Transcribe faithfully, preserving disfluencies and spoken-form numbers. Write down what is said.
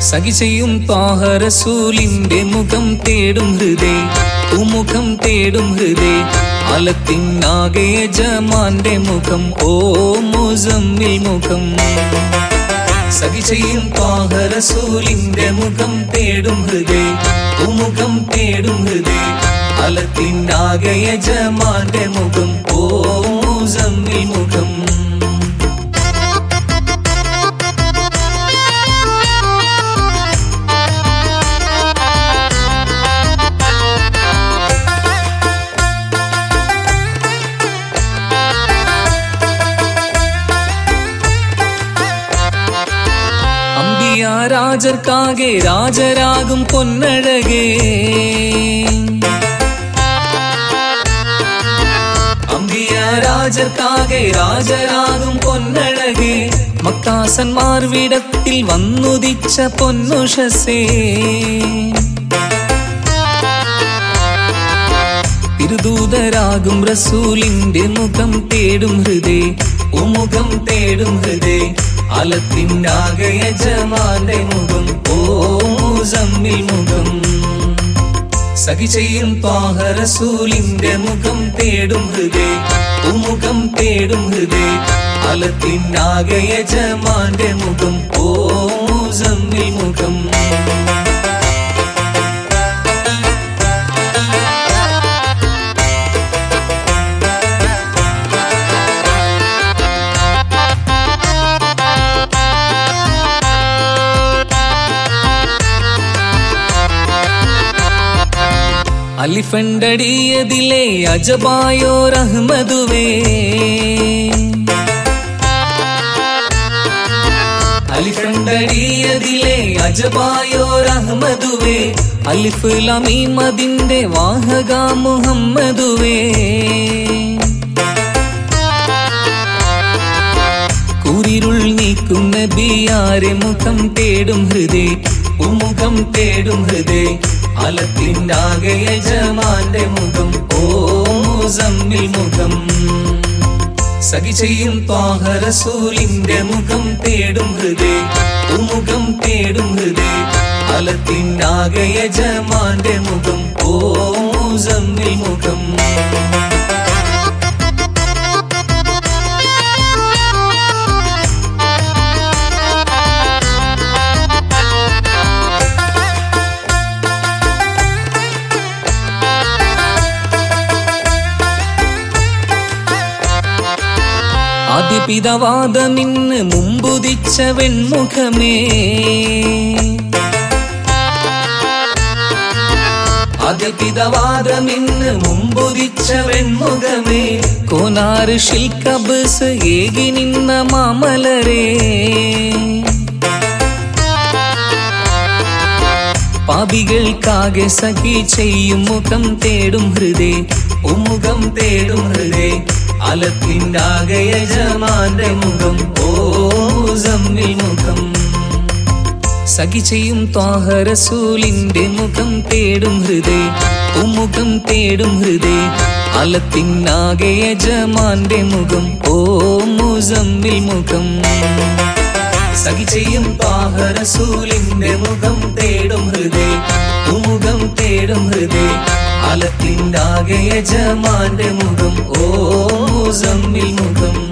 സഖി ചെയ്യും ത്വാഹ റസൂലിന്റെ മുഖം തേടും ഹൃദയ ഉമുഖം തേടും ഹൃദയ അലത്തിനാകെ യജമാന്റെ മുഖം ഓ മുസമ്മിൽ മുഖം സഖി ചെയ്യും ത്വാഹ റസൂലിന്റെ മുഖം തേടും ഹൃദയ ഉമുഖം തേടും ഹൃദയ അലത്തിനാകെ യജമാന്റെ മുഖം ഓ മുസമ്മിൽ മുഖം രാജർക്കാകെ രാജരാകും പൊന്നഴകേ അമ്പിയ രാജർക്കാകെ രാജരാകും പൊന്നഴകേ മക്കാസന്മാർ വിടത്തിൽ വന്നുദിച്ച പൊന്നുഷസേ തിരുദൂതരാകും റസൂലിന്റെ മുഖം തേടും ഹൃദയ ഉമുഖം തേടും ഹൃദയ അലത്തിനാകെ യജമാന്റെ മുഖം ഓ മുസമ്മിൽ മുഖം സഖി ചെയ്യും ത്വാഹ റസൂലിന്റെ മുഖം തേടും ഹൃദയ ഉമുഖം തേടും ഹൃദയ അലത്തിനാകെ യജമാന്റെ മുഖം ഓ മുസമ്മിൽ മുഖം അലിഫണ്ടടിയതിലെ അജബായോ റഹ്മതുവേ അലിഫണ്ടടിയതിലെ അജബായോ റഹ്മതുവേ അലിഫ് ലമീം അതിന്റെ വാഹക മുഹമ്മദുവേ കൂരിരുൾ നീക്കും നബിയാരെ മുഖം തേടും ഹൃദയ ഉമുഖം തേടും ഹൃദയ അലത്തിനാകെ യജമാന്റെ മുഖം ഓ മുസമ്മിൽ മുഖം സഖി ചെയ്യും ത്വാഹ റസൂലിന്റെ മുഖം തേടും ഹൃദയ ഉമുഖം തേടും ഹൃദയ അലത്തിനാകെ യജമാന്റെ മുഖം ഓ മുസമ്മിൽ മുഖം ആദ്യപിതാവാദമിന്ന് മുമ്പുദിച്ച വെൺമുഖമേ ആദ്യപിതാവാദമിന്ന് മുമ്പുദിച്ച വെൺമുഖമേ കോനാറ് ഷിൽക്കബസ് ഏകി നിന്ന മാമലരേ പാപികൾക്കാകെ സഖി ചെയ്യും മുഖം തേടും ഹൃദയ ഉമുഖം തേടും ഹൃദയ അലത്തിനാകെ യജമാന്റെ മുഖം ഓ മുസമ്മിൽ മുഖം സഖി ചെയ്യും ത്വാഹ റസൂലിന്റെ മുഖം തേടും ഹൃദയ ഉമുഖം തേടും ഹൃദയ അലത്തിനാകെ യജമാന്റെ മുഖം ഓ മുസമ്മിൽ മുഖം സഖി ചെയ്യും ത്വാഹ റസൂലിന്റെ മുഖം തേടും ഹൃദയ ഉമുഖം തേടും ഹൃദയ അലത്തിനാകെ യജമാന്റെ മുഖം ഓ മുസമ്മിൽ മുഖം